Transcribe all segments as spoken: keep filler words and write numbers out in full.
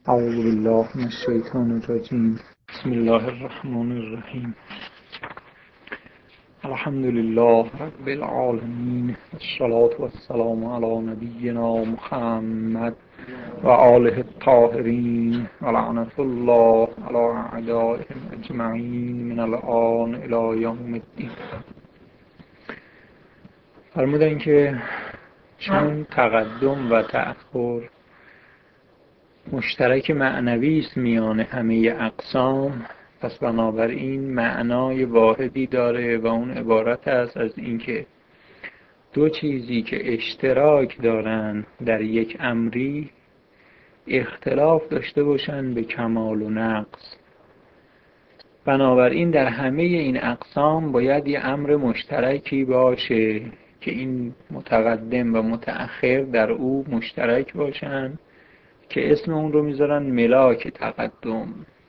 اعوذ بالله من الشیطان الرجیم. بسم الله الرحمن الرحیم. الحمد لله رب العالمین، الصلاة والسلام علی نبینا محمد و آله الطاهرین و لعنة الله علی اعدائهم اجمعین من الآن الی یوم الدین. فرمودن که چون تقدم و تأخر مشترک معنوی است میان همه اقسام، پس بنابراین معنای واحدی داره و اون عبارت است از اینکه دو چیزی که اشتراک دارن در یک امری اختلاف داشته باشن به کمال و نقص. بنابراین در همه این اقسام باید یه امر مشترکی باشه که این متقدم و متأخر در او مشترک باشن که اسم اون رو میذارن ملاک تقدم.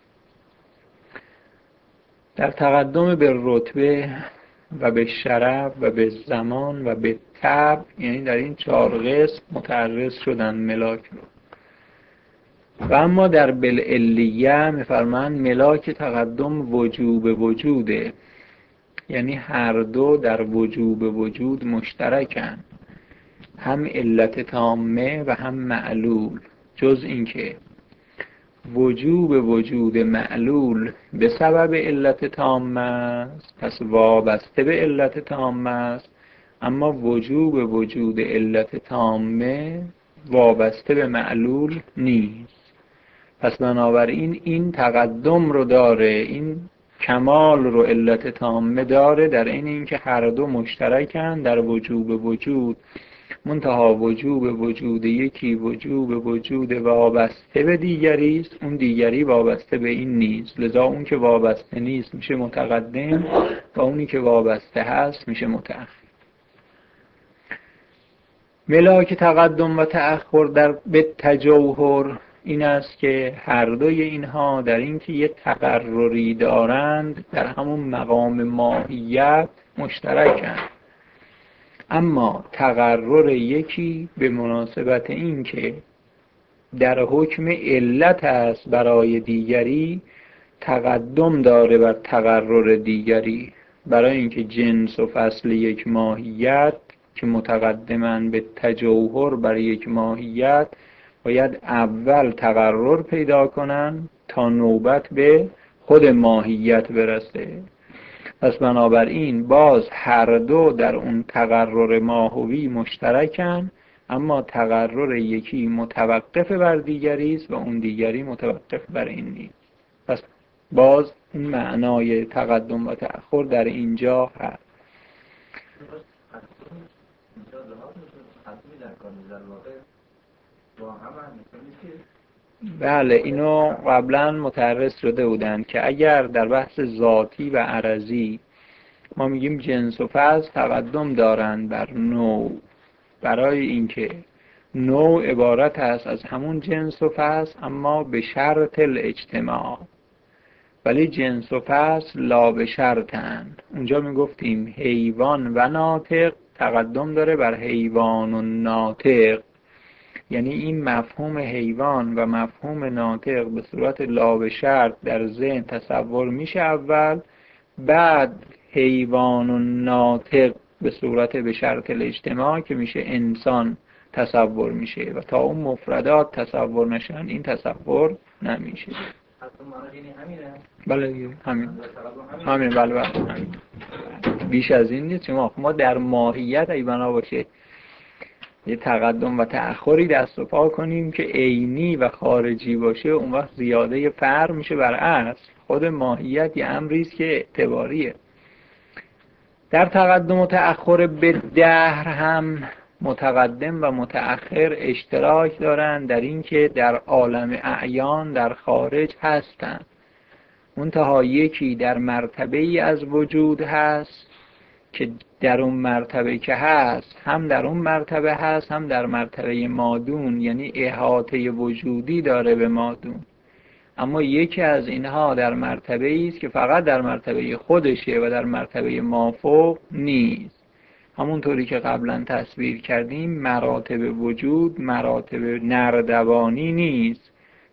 در تقدم به رتبه و به شرف و به زمان و به طبع، یعنی در این چهار قسم متعرض شدن ملاک رو. و اما در بالعلیه میفرمان ملاک تقدم وجوب وجوده، یعنی هر دو در وجوب وجود مشترکن، هم علت تامه و هم معلول، جز اینکه وجوب وجود معلول به سبب علت تامه است، پس وابسته به علت تامه است، اما وجوب وجود علت تامه وابسته به معلول نیست. پس بنابراین این تقدم رو داره، این کمال رو علت تامه داره، در این اینکه هر دو مشترکن در وجوب وجود، منتها وجوب وجود یکی وجوب وجود وابسته به دیگری است، اون دیگری وابسته به این نیست. لذا اون که وابسته نیست میشه متقدم و اونی که وابسته هست میشه متأخر. ملاک تقدم و تأخر در به تجوهر این است که هر دوی اینها در اینکه یه تقرری دارند در همون مقام ماهیت مشترکند، اما تقرر یکی به مناسبت این که در حکم علت است برای دیگری تقدم داره بر تقرر دیگری. برای اینکه جنس و فصل یک ماهیت که متقدمن به تجوهر بر یک ماهیت باید اول تقرر پیدا کنن تا نوبت به خود ماهیت برسه. پس بنابراین باز هر دو در اون تقرر ماهوی مشترکن، اما تقرر یکی متوقف بر دیگری است و اون دیگری متوقف بر این نیست. پس باز این معنای تقدم و تأخر در اینجا هست. بله، اینو قبلا متعرض شده بودن که اگر در بحث ذاتی و عرضی ما میگیم جنس و فصل تقدم دارند بر نوع، برای اینکه نوع عبارت است از همون جنس و فصل اما به شرط الاجتماع، ولی جنس و فصل لا به شرطند. اونجا میگفتیم حیوان و ناطق تقدم داره بر حیوان و ناطق، یعنی این مفهوم حیوان و مفهوم ناطق به صورت لا به شرط در ذهن تصور میشه اول، بعد حیوان و ناطق به صورت به شرط الاجتماع که میشه انسان تصور میشه، و تا اون مفردات تصور نشن این تصور نمیشه. بله همین همین بله بله همین. بیش از این نیست. شما ما در ماهیت ای بنا باشه یه تقدم و تأخری دست و پا کنیم که عینی و خارجی باشه، اون وقت زیاده فرق میشه بر اصل. خود ماهیت یه امری است که اعتباریه. در تقدم و تأخر به دهر هم متقدم و متأخر اشتراک دارن در این که در عالم اعیان در خارج هستن، منتها یکی در مرتبه ای از وجود هست که در اون مرتبه که هست هم در اون مرتبه هست هم در مرتبه مادون، یعنی احاطه وجودی داره به مادون. اما یکی از اینها در مرتبه ای است که فقط در مرتبه خودشه و در مرتبه مافوق نیست. همونطوری که قبلا تصویر کردیم مراتب وجود مراتب نردبانی نیست،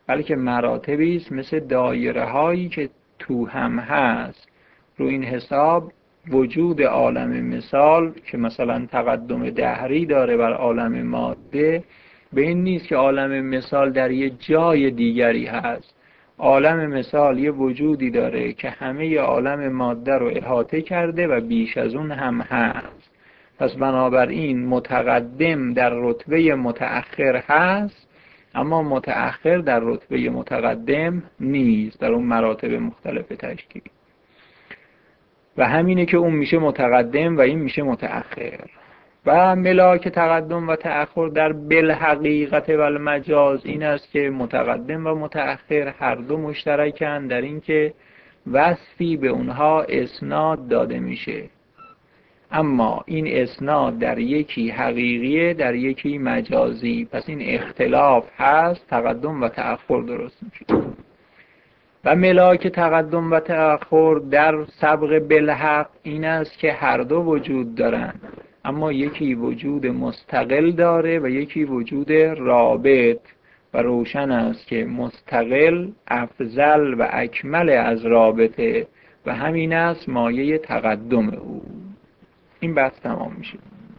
بلکه مراتبی است مثل دایره هایی که تو هم هست. رو این حساب وجود عالم مثال که مثلا تقدم دهری داره بر عالم ماده، به این نیست که عالم مثال در یه جای دیگری هست. عالم مثال یه وجودی داره که همه عالم ماده رو احاطه کرده و بیش از اون هم هست. پس بنابراین متقدم در رتبه متأخر هست، اما متأخر در رتبه متقدم نیست در اون مراتب مختلف تشکیلی. و همینه که اون میشه متقدم و این میشه متأخر. و ملاک تقدم و تأخر در بالحقیقت و المجاز این است که متقدم و متأخر هر دو مشترکن در این که وصفی به اونها اسناد داده میشه، اما این اسناد در یکی حقیقیه در یکی مجازی. پس این اختلاف هست، تقدم و تأخر درست میشه. و ملاک تقدم و تأخر در سبق بالحق این است که هر دو وجود دارن، اما یکی وجود مستقل داره و یکی وجود رابط. و روشن است که مستقل افضل و اکمل از رابطه و همین است مایه تقدم او. این بحث تمام میشه.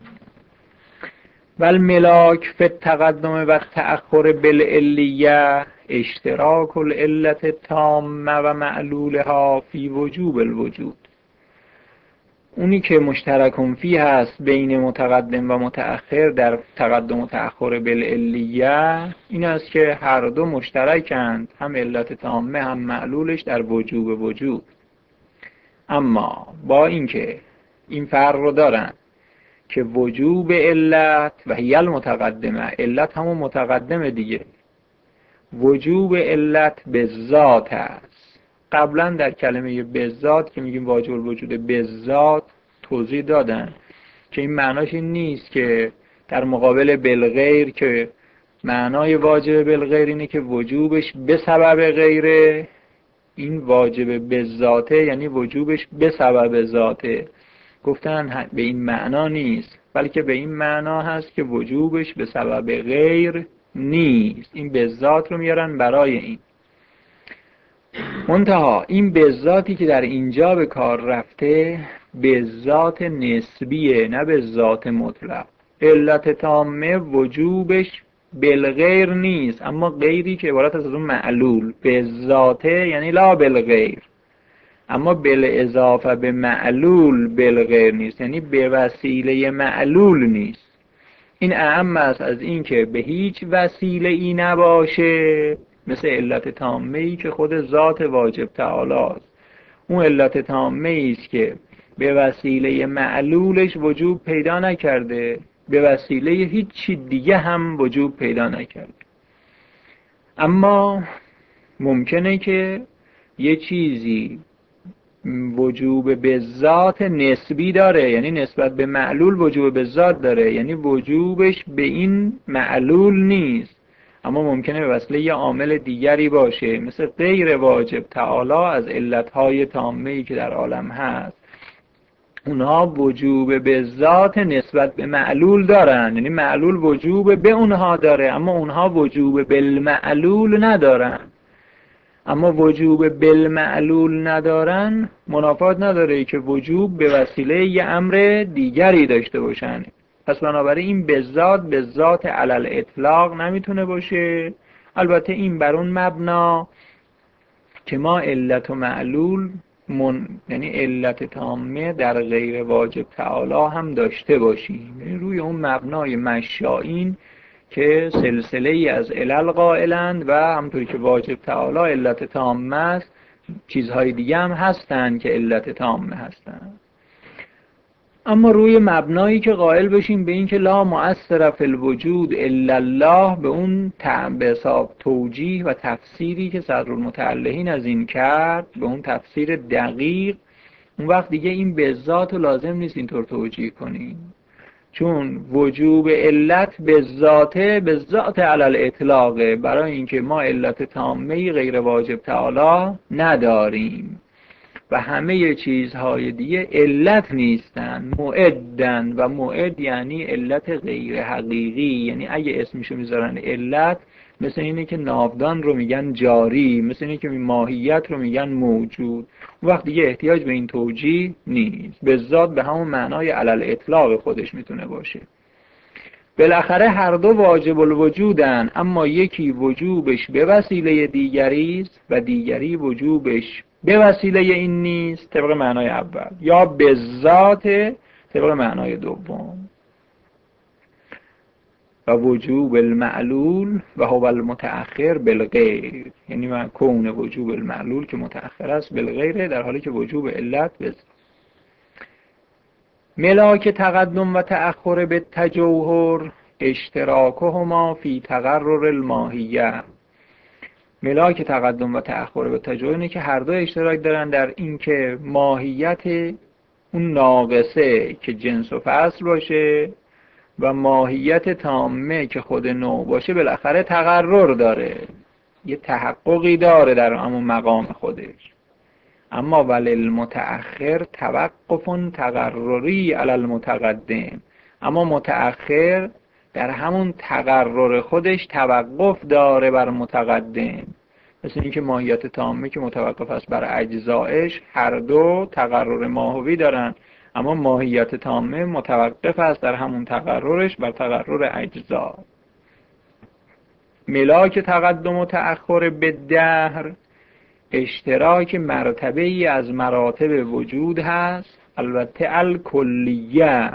و الملاک فی التقدم و تأخر بالعلیه اشتراک العلت التامه و معلولها فی وجوب الوجود. اونی که مشترکون فی هست بین متقدم و متأخر در تقدم و تأخر بالعلیه این است که هر دو مشترکند، هم علت تامه هم معلولش در وجوب وجود. اما با اینکه این فرق رو دارن که وجوب علت و هی المتقدمه، علت همون متقدمه دیگه، وجوب علت به ذات است. قبلا در کلمه به ذات که میگیم واجب الوجود به ذات توضیح دادن که این معناش این نیست که در مقابل بالغیر، که معنای واجب بالغیر اینه که وجوبش به سبب غیره. این واجب به ذاته یعنی وجوبش به سبب ذاته. گفتن به این معنا نیست، بلکه به این معنا هست که وجوبش به سبب غیر نیست. این به ذات رو میارن برای این. منتها این به ذاتی که در اینجا به کار رفته به ذات نسبیه، نه به ذات مطلق. علت تامه وجوبش بالغیر نیست، اما غیری که عبارت از اون معلول به ذاته یعنی لا بالغیر، اما بالاضافه به معلول بالغیر نیست، یعنی به وسیله معلول نیست. این اهم است از این که به هیچ وسیله ای نباشه، مثل علت تامه ای که خود ذات واجب تعالی است. اون علت تامه است که به وسیله معلولش وجوب پیدا نکرده، به وسیله هیچ چیز دیگه هم وجوب پیدا نکرده. اما ممکنه که یه چیزی وجوب به ذات نسبی داره، یعنی نسبت به معلول وجوب به ذات داره، یعنی وجوبش به این معلول نیست، اما ممکنه به وسیله یه عامل دیگری باشه، مثل غیر واجب تعالی از علتهای تامه‌ای که در عالم هست. اونها وجوب به ذات نسبت به معلول دارن، یعنی معلول وجوب به اونها داره، اما اونها وجوب بالمعلول ندارن. اما وجوب بالمعلول ندارن منافات نداره که وجوب به وسیله یه امر دیگری داشته باشن. پس بنابراین این به ذات به ذات علل اطلاق نمیتونه باشه. البته این بر اون مبنا که ما علت و معلول من... یعنی علت تامه در غیر واجب تعالی هم داشته باشیم، یعنی روی اون مبنای مشائین که سلسله ای از علل قائلند و همطوری که واجب تعالی علت تامه است، چیزهای دیگه هم هستن که علت تامه هستن. اما روی مبنایی که قائل بشیم به این که لا مؤثر فی الوجود الا الله، به اون به حساب توجیه و تفسیری که صدرالمتعلقین از این کرد، به اون تفسیر دقیق، اون وقت دیگه این به ذات لازم نیست اینطور توجیه کنیم، چون وجوب علت به ذاته به ذات علل اطلاقه، برای اینکه ما علت تامه غیر واجب تعالی نداریم و همه چیزهای دیگه علت نیستن، معدن. و معد یعنی علت غیر حقیقی، یعنی اگه اسمشو میذارن علت مثل اینه که ناودان رو میگن جاری، مثل اینه که ماهیت رو میگن موجود. اون وقت دیگه احتیاج به این توجیه نیست، به ذات به همون معنای علل اطلاق خودش میتونه باشه. بالاخره هر دو واجب الوجودن، اما یکی وجوبش به وسیله دیگری است و دیگری وجوبش به وسیله این نیست طبق معنای اول، یا به ذات طبق معنای دوم. و وجوب المعلول و هو المتأخر بالغیر، یعنی من کون وجوب المعلول که متأخر است بالغیره، در حالی که وجوب علت به ملاک تقدم و تأخر به تجوهر اشتراکهما فی تقرر الماهیه. ملاک تقدم و تأخر به تجوهر اینه که هر دو اشتراک دارن در اینکه ماهیت اون ناقصه که جنس و فصل باشه و ماهیت تامه که خود نوع باشه بالاخره تقرر داره، یه تحققی داره در همون مقام خودش. اما وللمتأخر توقف تقرری علی المتقدم، اما متأخر در همون تقرر خودش توقف داره بر متقدم. مثل اینکه ماهیت تامه که متوقف است بر اجزایش، هر دو تقرر ماهوی دارن، اما ماهیت تامه متوقف است در همون تقررش بر تقرر اجزا. ملاک تقدم و تأخر به دهر اشتراک مرتبه ای از مراتب وجود هست، البته الکلیه.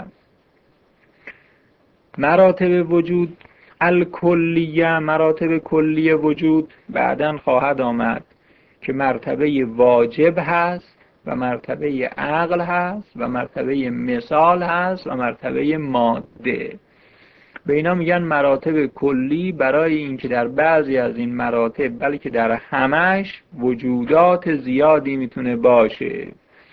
مراتب وجود الکلیه، مراتب کلی وجود بعداً خواهد آمد که مرتبه واجب هست و مرتبه عقل هست و مرتبه مثال هست و مرتبه ماده. به اینا میگن مراتب کلی، برای اینکه در بعضی از این مراتب بلکه در همش وجودات زیادی میتونه باشه.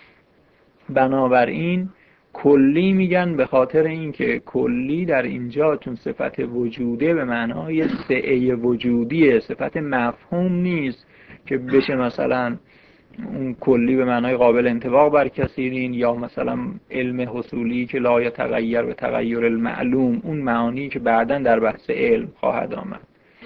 بنابراین کلی میگن به خاطر اینکه کلی در اینجا چون صفت وجوده به معنای سعه وجودیه، صفت مفهوم نیست که بشه مثلا اون کلی به معنای قابل انطباق بر کثیرین، یا مثلا علم حصولی که لا یتغیر به تغیر المعلوم، اون معانی که بعداً در بحث علم خواهد آمد.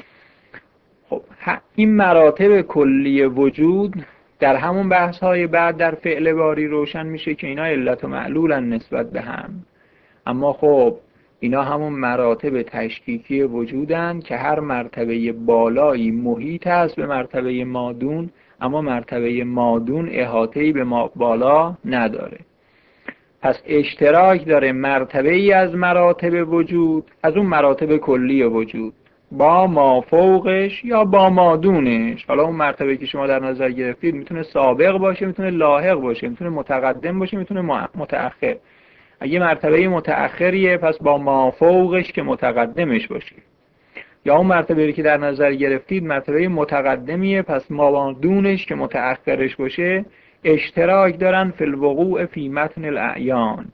خب این مراتب کلی وجود در همون بحث های بعد در فعل باری روشن میشه که اینا علت و معلولن نسبت به هم. اما خب اینا همون مراتب تشکیکی وجودن که هر مرتبه بالایی محیط است به مرتبه مادون، اما مرتبه مادون احاطه‌ای به ما بالا نداره. پس اشتراک داره مرتبه ای از مراتب وجود، از اون مراتب کلی وجود، با مافوقش یا با مادونش. حالا اون مرتبه که شما در نظر گرفتید میتونه سابق باشه، میتونه لاحق باشه، میتونه متقدم باشه، میتونه متأخر. اگه مرتبه متأخریه پس با مافوقش که متقدمش باشه، یا اون مرتبه‌ای که در نظر گرفتید مرتبه متقدمیه پس مادونش که متأخرش باشه. اشتراک دارن فی الوقوع فی متن الاعیان،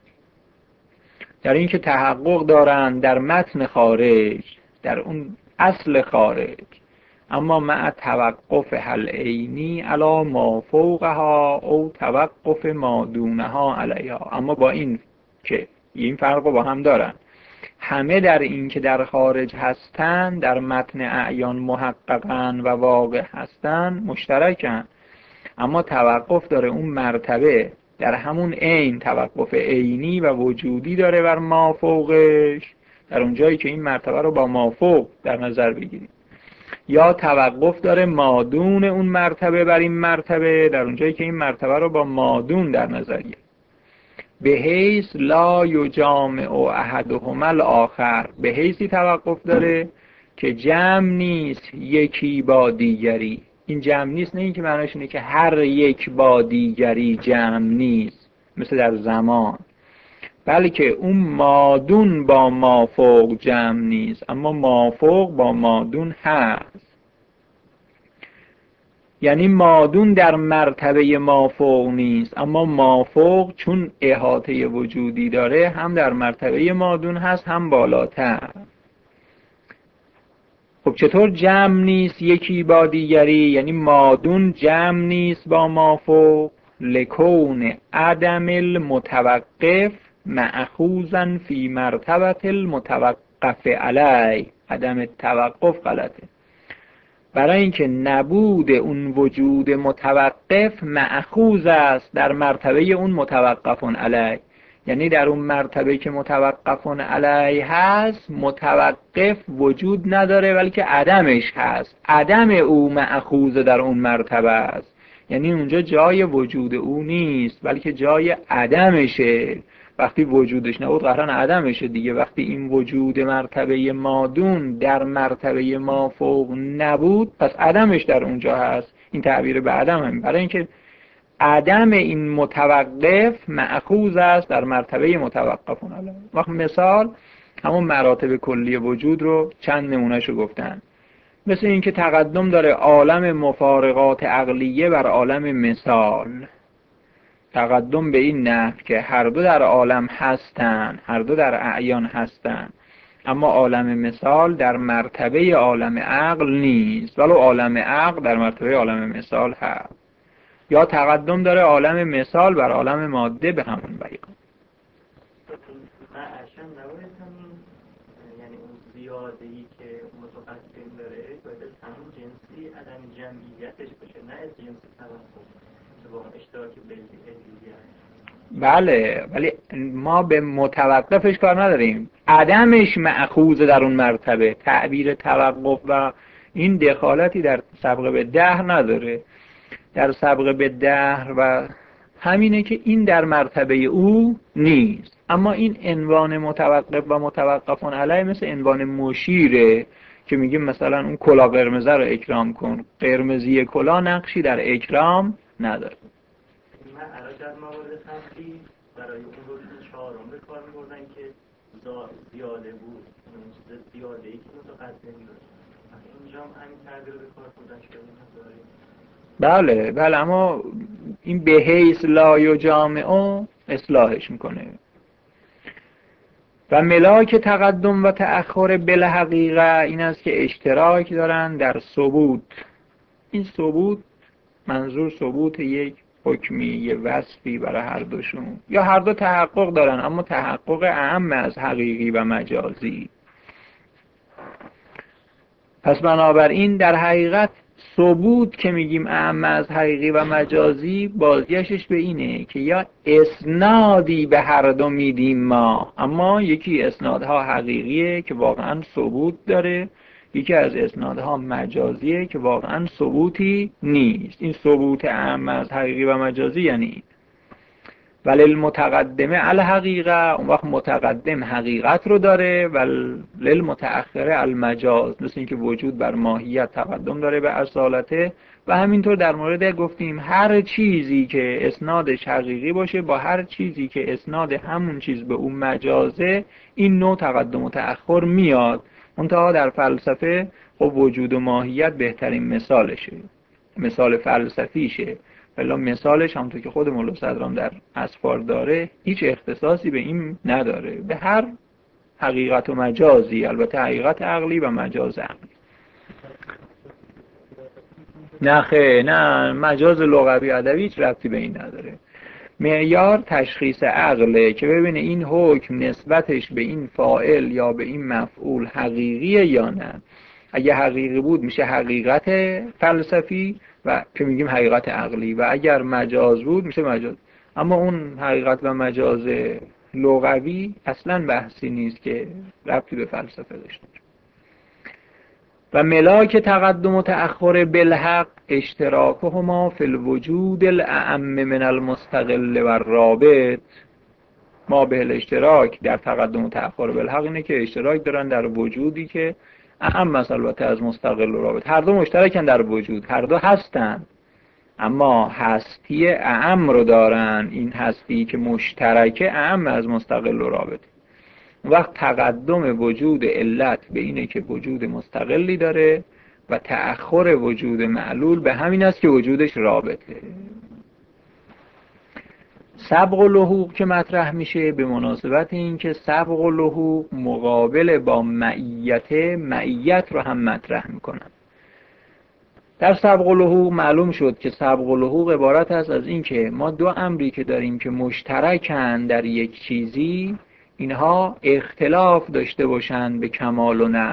در این که تحقق دارن در متن خارج، در اون اصل خارج، اما مع توقف حل عینی علی ما فوقها او توقف ما دونها علیها. اما با این که این فرق با هم دارن، همه در این که در خارج هستن، در متن اعیان محققن و واقع هستن مشترکن، اما توقف داره اون مرتبه در همون عین، توقف عینی و وجودی داره بر مافوقش، در اون جایی که این مرتبه رو با مافوق در نظر بگیریم. یا توقف داره مادون اون مرتبه بر این مرتبه، در اون جایی که این مرتبه رو با مادون در نظر گیریم. به حیث لا یجامع احدهما الاخر، به حیثی توقف داره که جمع نیست یکی با دیگری. این جمع نیست نه این که معناش اینه که هر یک با دیگری جمع نیست مثل در زمان، بلکه اون مادون با مافوق جمع نیست اما مافوق با مادون هست. یعنی مادون در مرتبه مافوق نیست، اما مافوق چون احاطه وجودی داره هم در مرتبه مادون هست هم بالاتر. خب چطور جمع نیست یکی با دیگری؟ یعنی مادون جمع نیست با مافوق لکون عدم المتوقف مأخوذا فی مرتبه المتوقف علی. عدم توقف غلطه، برای اینکه نبود اون وجود متوقف مأخوذ است در مرتبه اون متوقفون علیه. یعنی در اون مرتبه که متوقفون علیه هست متوقف وجود نداره بلکه عدمش هست، عدم او مأخوذ در اون مرتبه است. یعنی اونجا جای وجود او نیست بلکه جای عدمشه. وقتی وجودش نبود قطعاً عدمشه دیگه. وقتی این وجود مرتبه مادون در مرتبه ما فوق نبود پس عدمش در اونجا هست. این تعبیر به عدم هم برای اینکه عدم این متوقف مأخوذ است در مرتبه متوقفون علیه. وقت مثال همون مراتب کلی وجود رو چند نمونهشو گفتن. مثل اینکه تقدم داره عالم مفارقات عقلیه بر عالم مثال. تقدم به این نحو که هر دو در عالم هستن، هر دو در اعیان هستن، اما عالم مثال در مرتبه عالم عقل نیست ولو عالم عقل در مرتبه عالم مثال هست. یا تقدم داره عالم مثال بر عالم ماده به همون بیان. یعنی اون زیاده‌ای که متقدم داره باید از همون جنسی عدم جمعیتش باشه، نه از جنس توقف که با اشتراک بلدی هست. بله، ولی ما به متوقفش کار نداریم، عدمش مأخوذ در اون مرتبه. تعبیر توقف و این دخالتی در سبق به دهر نداره. در سبق به دهر و همینه که این در مرتبه او نیست. اما این عنوان متوقف و متوقفون علیه مثل عنوان مشیره که میگیم مثلا اون کلا قرمزه رو اکرام کن. قرمزی کلا نقشی در اکرام نداره. من الان در موارد قبلی برای اون وجود چهارم به کار می‌بردن که زیاده بود، اون چیز زیاده‌ای که متقدم داشت. اینجا هم همین تعبیر به کار بردن که بله بله، اما این به حیث لا یجامع اصلاحش میکنه. و ملاک تقدم و تأخر بالحقیقه این است که اشتراک دارن در ثبوت. این ثبوت منظور ثبوت یک حکمی، یک وصفی برای هر دوشون، یا هر دو تحقق دارن اما تحقق اعم از حقیقی و مجازی. پس بنابراین در حقیقت ثبوت که میگیم اعم از حقیقی و مجازی بازگشتش به اینه که یا اسنادی به هر دو میدیم ما، اما یکی اسنادها حقیقیه که واقعا ثبوت داره، یکی از اسنادها مجازیه که واقعا ثبوتی نیست. این ثبوت اعم از حقیقی و مجازی یعنی ولی المتقدمه الحقیقه، اون وقت متقدم حقیقت رو داره، ولی المتأخره المجاز، مثل اینکه وجود بر ماهیت تقدم داره به اصالته. و همینطور در مورد گفتیم هر چیزی که اسنادش حقیقی باشه با هر چیزی که اسناد همون چیز به اون مجازه، این نوع تقدم و تأخر میاد. منتها در فلسفه خب وجود و ماهیت بهترین مثالشه، مثال فلسفیشه. ولی مثالش همونطور که خود مولا صدرام در اسفار داره هیچ اختصاصی به این نداره، به هر حقیقت و مجازی، البته حقیقت عقلی و مجاز عقلی. نه خیلی نه، مجاز لغوی ادبی هیچ ربطی به این نداره. معیار تشخیص عقله که ببینه این حکم نسبتش به این فاعل یا به این مفعول حقیقیه یا نه. اگه حقیقی بود میشه حقیقت فلسفی و که میگیم حقیقت عقلی، و اگر مجاز بود میشه مجاز. اما اون حقیقت و مجاز لغوی اصلا بحثی نیست که ربطی به فلسفه داشته. و ملاک تقدم و تأخر بالحق اشتراکهما فی الوجود الاعم من المستقل و الرابط. ما به الاشتراک در تقدم و تأخر بالحق اینه که اشتراک دارن در وجودی که اعم البته از مستقل و رابط. هر دو مشترکن در وجود، هر دو هستن، اما هستی اعم رو دارن. این هستی که مشترکه اعم از مستقل و رابط. وقت تقدم وجود علت به اینه که وجود مستقلی داره و تأخر وجود معلول به همین است که وجودش رابطه. سبق و لحوق که مطرح میشه به مناسبت این که سبق و لحوق مقابل با معیت، معیت رو هم مطرح میکنن. در سبق و لحوق معلوم شد که سبق و لحوق عبارت است از این که ما دو امری که داریم که مشترکن در یک چیزی، اینها اختلاف داشته باشند به کمال و نقص.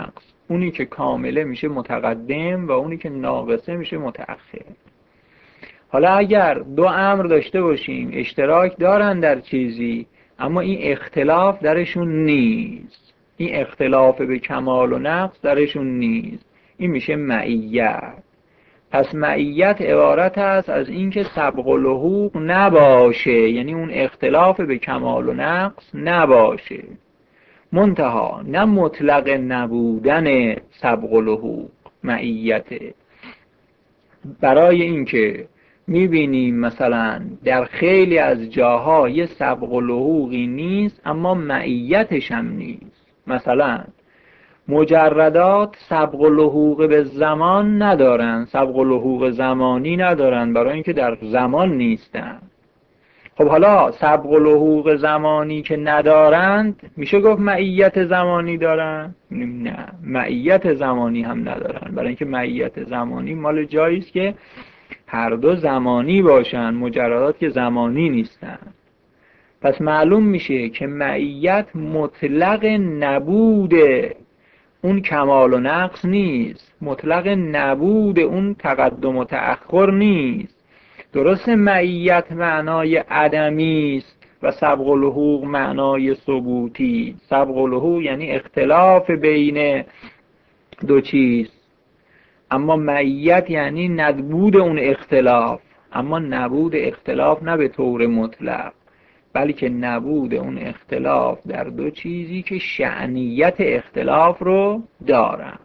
اونی که کامله میشه متقدم و اونی که ناقصه میشه متأخر. حالا اگر دو امر داشته باشیم اشتراک دارن در چیزی اما این اختلاف درشون نیست، این اختلاف به کمال و نقص درشون نیست، این میشه معیت. پس معیت عبارت است از اینکه سبق و لحوق نباشه، یعنی اون اختلاف به کمال و نقص نباشه. منتها نه مطلق نبودن سبق و لحوق معیته. برای اینکه میبینیم مثلا در خیلی از جاها یه سبق و لحوقی نیست اما معیتش هم نیست. مثلا مجردات سبق و لحوق به زمان ندارن، سبق و لحوق زمانی ندارن برای اینکه در زمان نیستن. خب حالا سبق و لحوق زمانی که ندارند میشه گفت معیت زمانی دارن؟ نه، معیت زمانی هم ندارن، برای اینکه معیت زمانی مال جایی است که هر دو زمانی باشن، مجردات که زمانی نیستن. پس معلوم میشه که معیت مطلق نبود اون کمال و نقص نیست، مطلق نبود اون تقدم و تأخر نیست. درست معیت معنای عدمی است و سبق و لحوق معنای ثبوتی. سبق و لحوق یعنی اختلاف بین دو چیز، اما معیت یعنی نبود اون اختلاف، اما نبود اختلاف نه به طور مطلق بلکه نبود اون اختلاف در دو چیزی که شأنیت اختلاف رو دارن.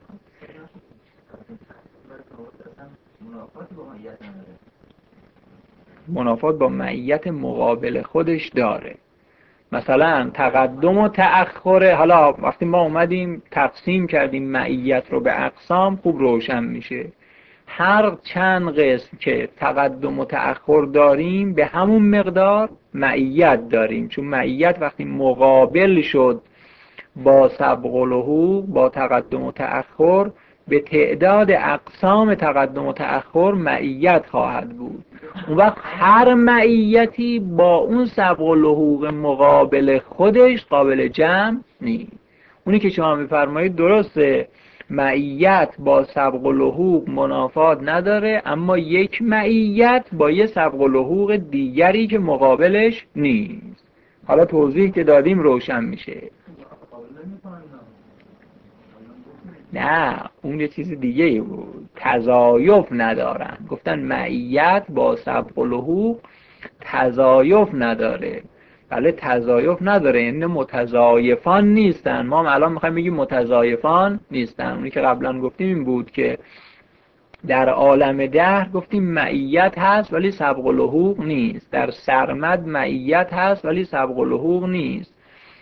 منافات با معیت مقابل خودش داره. مثلا تقدم و تأخر، حالا وقتی ما اومدیم تقسیم کردیم معیت رو به اقسام خوب روشن میشه. هر چند قسم که تقدم و تأخر داریم به همون مقدار معیت داریم، چون معیت وقتی مقابل شد با سبق و لحوق، با تقدم و تأخر، به تعداد اقسام تقدم و تأخر معیت خواهد بود. اون وقت هر معیتی با اون سبق و لحوق مقابل خودش قابل جمع نیست. اونی که شما میفرمایید درسته، معیت با سبق و لحوق منافات نداره، اما یک معیت با یه سبق و لحوق دیگری که مقابلش نیست. حالا توضیح که دادیم روشن میشه. نه، اون یه چیز دیگه ای بود، تضایف ندارن. گفتن معیت با سبق و لحوق تضایف نداره. بله تضایف نداره، یعنی متضایفان نیستن. ما هم الان میخوایم بگیم متضایفان نیستن. اونی که قبلا گفتیم این بود که در عالم دهر گفتیم معیت هست ولی سبق و لحوق نیست. در سرمد معیت هست ولی سبق و لحوق نیست.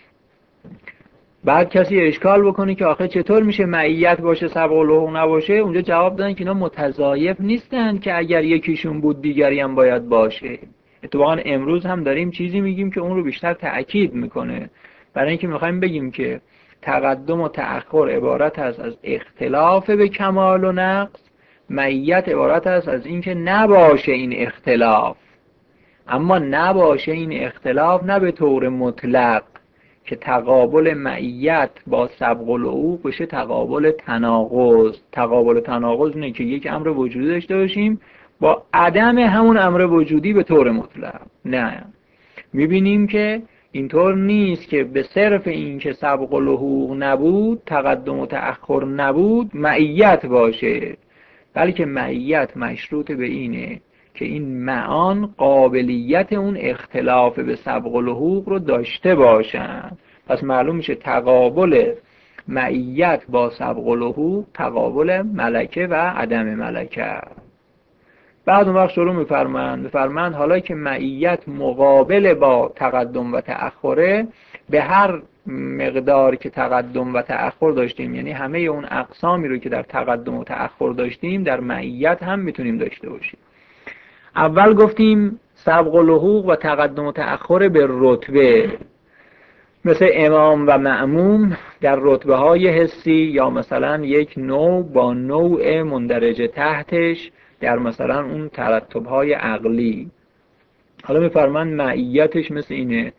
بعد کسی اشکال بکنه که آخه چطور میشه معیت باشه سبق و لحوق نباشه؟ اونجا جواب دادن که اینا متضایف نیستن که اگر یکیشون بود دیگری هم باید باشه. اتفاقا امروز هم داریم چیزی میگیم که اون رو بیشتر تأکید میکنه، برای اینکه میخوایم بگیم که تقدم و تأخر عبارت است از اختلاف به کمال و نقص، معیت عبارت است از اینکه نباشه این اختلاف، اما نباشه این اختلاف نه به طور مطلق که تقابل معیت با سبق و لحوق بشه تقابل تناقض. تقابل تناقض اینه که یک امر وجودی داشته باشیم با عدم همون امر وجودی به طور مطلق. نه، میبینیم که اینطور نیست که به صرف این که سبق و لحوق نبود، تقدم و تأخر نبود، معیت باشه، بلکه معیت مشروط به اینه که این معان قابلیت اون اختلاف به سبق و لحوق رو داشته باشن. پس معلوم میشه تقابل معیت با سبق و لحوق تقابل ملکه و عدم ملکه. بعد اون وقت شروع میفرمند میفرمند حالا که معیت مقابل با تقدم و تأخره، به هر مقدار که تقدم و تأخر داشتیم، یعنی همه اون اقسامی رو که در تقدم و تأخر داشتیم در معیت هم میتونیم داشته باشیم. اول گفتیم سبق و لحوق و تقدم و تأخر به رتبه، مثل امام و مأموم در رتبه های حسی، یا مثلا یک نوع با نوع مندرجه تحتش در مثلا اون ترتب های عقلی. حالا میفرمان معیتش مثل اینه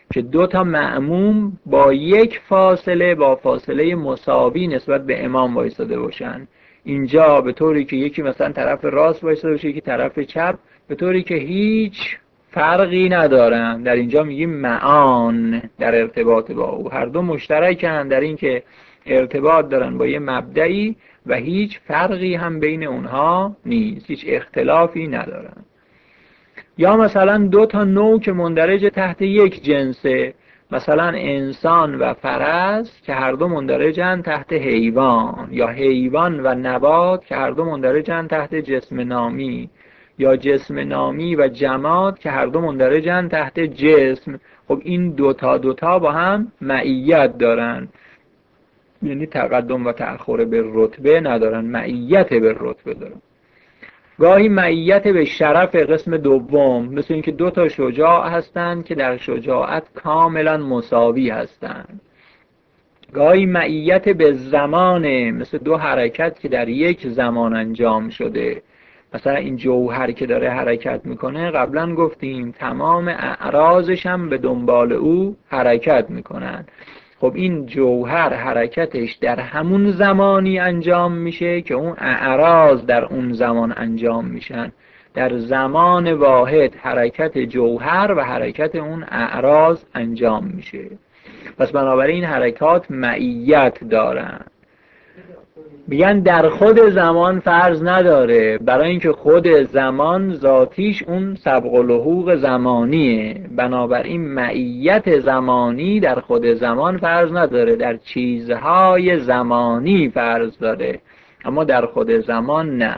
که دو تا مأموم با یک فاصله با فاصله مساوی نسبت به امام وایساده باشن. اینجا به طوری که یکی مثلا طرف راست وایساده باشه یکی طرف چپ، به طوری که هیچ فرقی ندارن. در اینجا میگیم معان در ارتباط با او، هر دو مشترکن در این که ارتباط دارن با یه مبدئی و هیچ فرقی هم بین اونها نیست، هیچ اختلافی ندارن. یا مثلا دو تا نوع که مندرج تحت یک جنسه، مثلا انسان و فرس که هر دو مندرجن تحت حیوان، یا حیوان و نبات که هر دو مندرجن تحت جسم نامی، یا جسم نامی و جماد که هر دو مندرجن تحت جسم. خب این دوتا دوتا با هم معیت دارن، یعنی تقدم و تأخر به رتبه ندارن، معیت به رتبه دارن. گاهی معیت به شرف قسم دوم، مثل اینکه دو تا شجاع هستند که در شجاعت کاملا مساوی هستند. گاهی معیت به زمانه، مثل دو حرکت که در یک زمان انجام شده. مثلا این جوهر که داره حرکت میکنه، قبلا گفتیم تمام اعراضش هم به دنبال او حرکت میکنن. خب این جوهر حرکتش در همون زمانی انجام میشه که اون اعراض در اون زمان انجام میشن. در زمان واحد حرکت جوهر و حرکت اون اعراض انجام میشه. پس بنابراین حرکات معیت دارن. میگن در خود زمان فرض نداره، برای اینکه خود زمان ذاتیش اون سبق و لحوق زمانیه. بنابراین معیت زمانی در خود زمان فرض نداره، در چیزهای زمانی فرض داره، اما در خود زمان نه.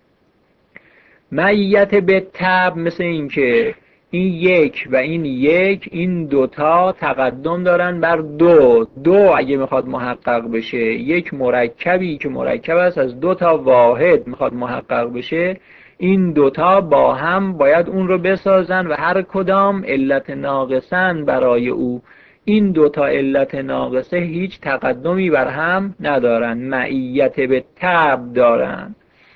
معیت به تبع، مثل اینکه این یک و این یک، این دوتا تقدم دارن بر دو. دو اگه میخواد محقق بشه، یک مرکبی که مرکب است از دو تا واحد میخواد محقق بشه، این دوتا با هم باید اون رو بسازن و هر کدام علت ناقصن برای او. این دوتا علت ناقصه هیچ تقدمی بر هم ندارن، معیت به تبع دارن.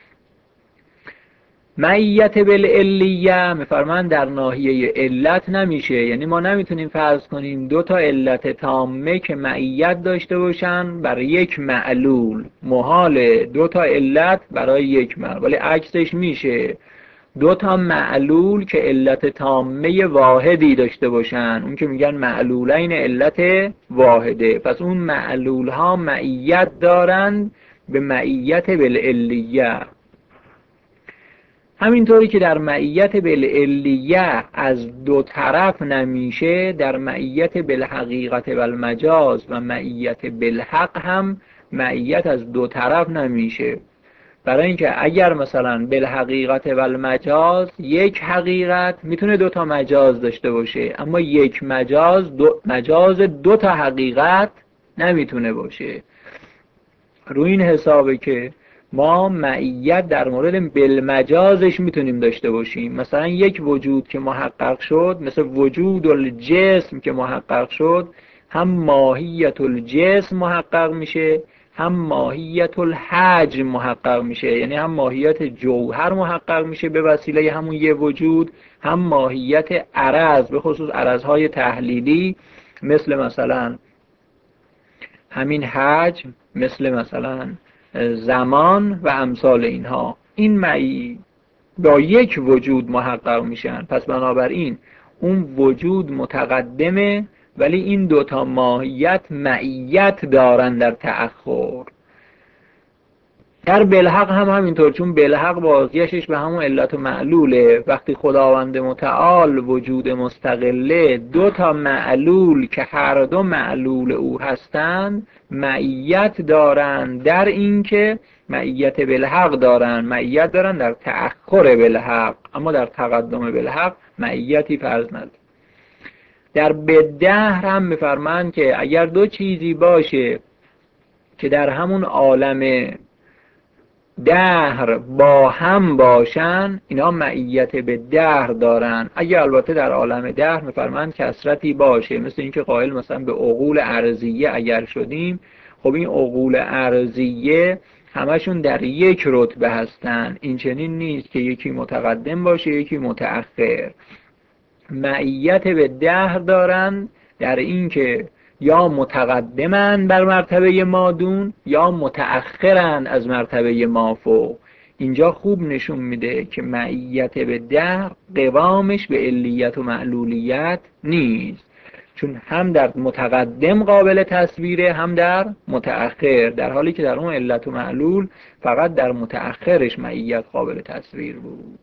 معیت بالعلیه میفرمان در ناحیه علت نمیشه، یعنی ما نمیتونیم فرض کنیم دو تا علت تامه که معیت داشته باشن برای یک معلول. محاله دو تا علت برای یک معلول، ولی عکسش میشه دو تا معلول که علت تامه واحدی داشته باشن، اون که میگن معلولین علت واحده. پس اون معلول ها معیت دارن به معیت بالعلیه. همینطوری که در معیت بالعلیه از دو طرف نمیشه، در معیت بالحقیقت و المجاز و معیت بالحق هم معیت از دو طرف نمیشه. برای اینکه اگر مثلا بالحقیقت و المجاز یک حقیقت میتونه دو تا مجاز داشته باشه، اما یک مجاز دو مجاز دو تا حقیقت نمیتونه باشه. روی این حسابه که ما معیت در مورد بالمجازش میتونیم داشته باشیم. مثلا یک وجود که محقق شد، مثل وجود الجسم که محقق شد، هم ماهیت الجسم محقق میشه، هم ماهیت الحجم محقق میشه، یعنی هم ماهیت جوهر محقق میشه به وسیله همون یه وجود، هم ماهیت عرض، به خصوص عرضهای تحلیلی، مثل مثلا همین حجم، مثل مثلا زمان و امثال اینها. این معی با یک وجود محقق میشن. پس بنابراین اون وجود متقدمه، ولی این دوتا ماهیت معیت دارن در تأخر. در بالحق هم همینطور، چون بالحق بازگشتش به همون علت و معلوله. وقتی خداوند متعال وجود مستقله، دو تا معلول که هر دو معلول او هستند معیت دارن در این که معیت بالحق دارن، معیت دارن در تأخر بالحق، اما در تقدم بالحق معیتی فرض نداره. در بدهر هم میفرمایند که اگر دو چیزی باشه که در همون عالم دهر با هم باشن، اینا معیت به دهر دارن. اگه البته در عالم دهر میفرمایند کثرتی باشه، مثل اینکه قائل مثلا به عقول ارضیه اگر شدیم، خب این عقول ارضیه همشون در یک رتبه هستن. این چنین نیست که یکی متقدم باشه یکی متأخر. معیت به دهر دارن در این که یا متقدمن بر مرتبه مادون یا متأخرن از مرتبه مافوق. اینجا خوب نشون میده که معیت به دهر قوامش به علیت و معلولیت نیست، چون هم در متقدم قابل تصویره هم در متأخر، در حالی که در اون علت و معلول فقط در متأخرش معیت قابل تصویر بود.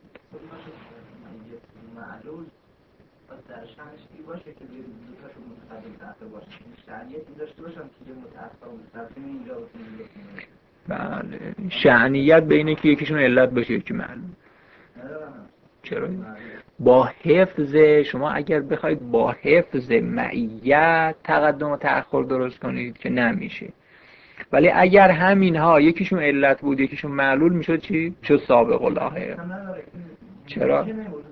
معلول در شأنش این باشه که دو تاشون متقدم تأخر باشه، شأنیتی داشته باشن که یه متأخر و متقدم اینجا و بله، شأنیت بینه که یکیشون علت باشه یکی معلول. چرا؟ با حفظ شما اگر بخواید با حفظ معیت تقدم و تأخر درست کنید که نمیشه، ولی اگر همینها یکیشون علت بود یکیشون معلول میشد چی؟ شد سابق اللاهه. چرا؟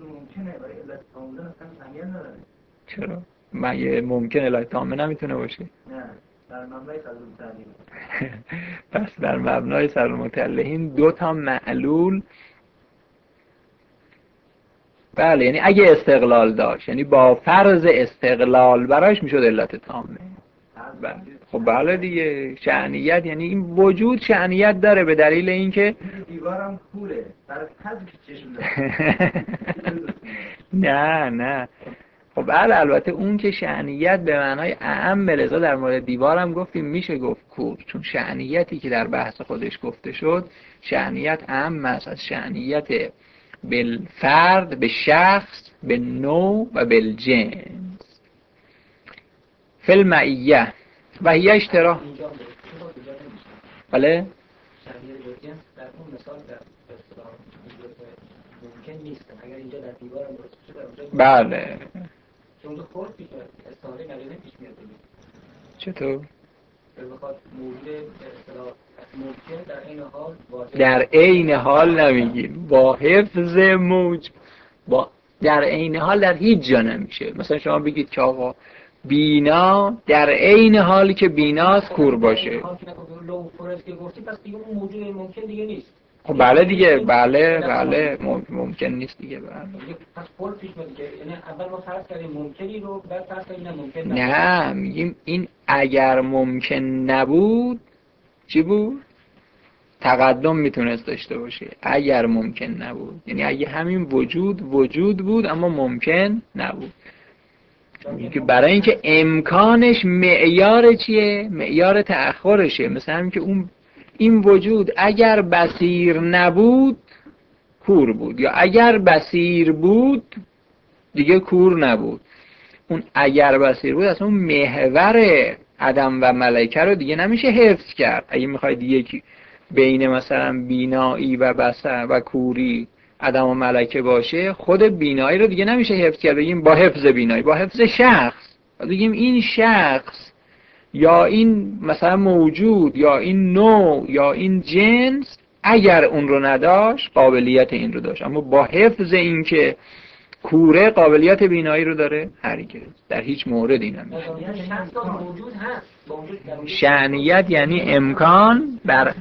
چرا؟ مگه ممکن علت تامه نمیتونه باشه؟ نه، در مبنای سلم تعلیم. پس در مبنای سلم تعلیم دو تا معلول، بله، یعنی اگه استقلال داشت، یعنی با فرض استقلال براش میشد علت تامه. بله. خب بله دیگه، شأنیت یعنی این وجود شأنیت داره به دلیل اینکه دیوارم کوله برای حذف چشم داره. نه نه خب بله، البته اون که شأنیت به معنای اعم، لذا در مورد دیوارم گفتیم میشه گفت کور، چون شأنیتی که در بحث خودش گفته شد شأنیت اعم است از شأنیت بالفرد، به شخص، به نوع و بالجنس. فی المعیه و هی اشترا. بله؟ بله. چطور؟ در عین حال نمیگیم با حفظ موج، با در عین حال در هیچ جا نمیشه. مثلا شما بگید که آقا بینا در عین حالی که بیناست کور باشه. خب بله دیگه، بله بله ممکن نیست دیگه. بله نه، میگیم این اگر ممکن نبود چی بود؟ تقدم میتونست داشته باشه اگر ممکن نبود، یعنی اگه همین وجود وجود بود اما ممکن نبود. که برای اینکه امکانش معیار چیه؟ معیار تأخرشه. مثلا همین که اون این وجود اگر بصیر نبود کور بود، یا اگر بصیر بود دیگه کور نبود. اون اگر بصیر بود اصلا اون محور عدم و ملائکه رو دیگه نمیشه حفظ کرد. اگه میخواید یکی بین مثلا بینایی و بصر و کوری عدم و ملائکه باشه، خود بینایی رو دیگه نمیشه حفظ کرد. بگیم با حفظ بینایی، با حفظ شخص، بگیم این شخص یا این مثلا موجود یا این نوع یا این جنس اگر اون رو نداشت قابلیت این رو داشت، اما با حفظ این که کوره قابلیت بینایی رو داره هرگز در هیچ مورد این نمیشه. شأنیت یعنی امکان بر